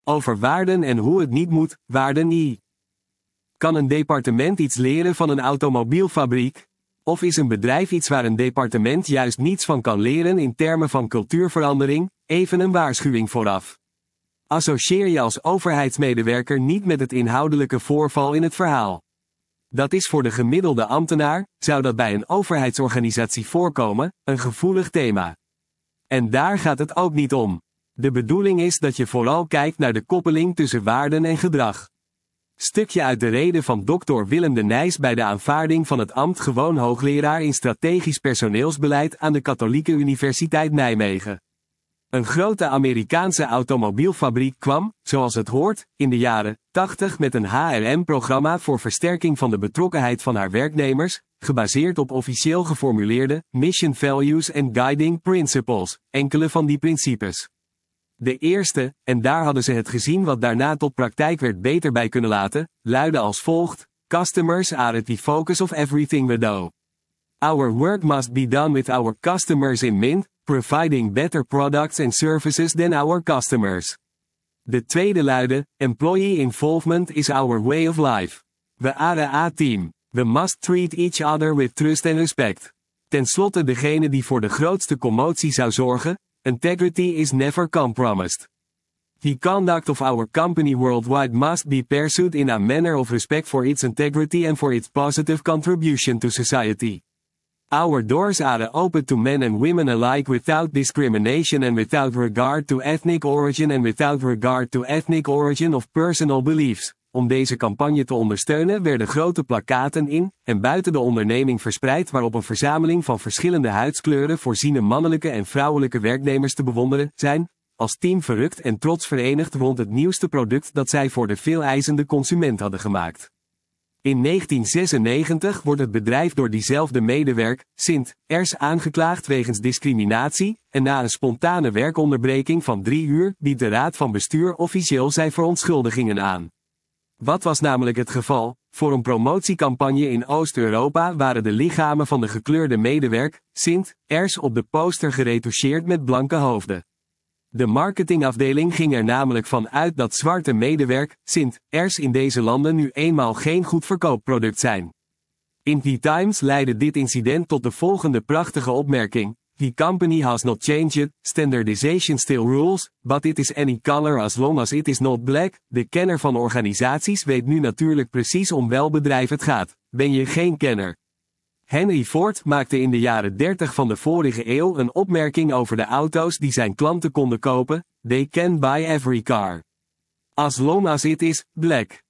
Over waarden en hoe het niet moet, waarden I. Kan een departement iets leren van een automobielfabriek? Of is een bedrijf iets waar een departement juist niets van kan leren in termen van cultuurverandering? Even een waarschuwing vooraf. Associeer je als overheidsmedewerker niet met het inhoudelijke voorval in het verhaal. Dat is voor de gemiddelde ambtenaar, zou dat bij een overheidsorganisatie voorkomen, een gevoelig thema. En daar gaat het ook niet om. De bedoeling is dat je vooral kijkt naar de koppeling tussen waarden en gedrag. Stukje uit de reden van Dr. Willem de Nijs bij de aanvaarding van het ambt gewoon hoogleraar in strategisch personeelsbeleid aan de Katholieke Universiteit Nijmegen. Een grote Amerikaanse automobielfabriek kwam, zoals het hoort, in de jaren 80 met een HRM-programma voor versterking van de betrokkenheid van haar werknemers, gebaseerd op officieel geformuleerde mission values en guiding principles, enkele van die principes. De eerste, en daar hadden ze het gezien wat daarna tot praktijk werd beter bij kunnen laten, luidde als volgt: Customers are at the focus of everything we do. Our work must be done with our customers in mind, providing better products and services than our customers. De tweede luidde: Employee involvement is our way of life. We are a team. We must treat each other with trust and respect. Ten slotte degene die voor de grootste commotie zou zorgen: Integrity is never compromised. The conduct of our company worldwide must be pursued in a manner of respect for its integrity and for its positive contribution to society. Our doors are open to men and women alike without discrimination and without regard to ethnic origin and without regard to ethnic origin of personal beliefs. Om deze campagne te ondersteunen werden grote plakkaten in en buiten de onderneming verspreid waarop een verzameling van verschillende huidskleuren voorziene mannelijke en vrouwelijke werknemers te bewonderen zijn, als team verrukt en trots verenigd rond het nieuwste product dat zij voor de veeleisende consument hadden gemaakt. In 1996 wordt het bedrijf door diezelfde medewerker, Sint Ers, aangeklaagd wegens discriminatie, en na een spontane werkonderbreking van 3 uur biedt de raad van bestuur officieel zijn verontschuldigingen aan. Wat was namelijk het geval? Voor een promotiecampagne in Oost-Europa waren de lichamen van de gekleurde medewerker, Sint Ers, op de poster geretoucheerd met blanke hoofden. De marketingafdeling ging er namelijk van uit dat zwarte medewerker, Sint Ers, in deze landen nu eenmaal geen goed verkoopproduct zijn. In The Times leidde dit incident tot de volgende prachtige opmerking: The company has not changed, standardization still rules, but it is any color as long as it is not black. De kenner van organisaties weet nu natuurlijk precies om welk bedrijf het gaat. Ben je geen kenner? Henry Ford maakte in de jaren 30 van de vorige eeuw een opmerking over de auto's die zijn klanten konden kopen: They can buy every car. As long as it is black.